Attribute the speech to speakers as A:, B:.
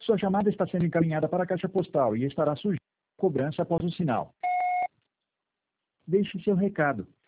A: Sua chamada está sendo encaminhada para a caixa postal e estará sujeita a cobrança após o sinal. Deixe seu recado.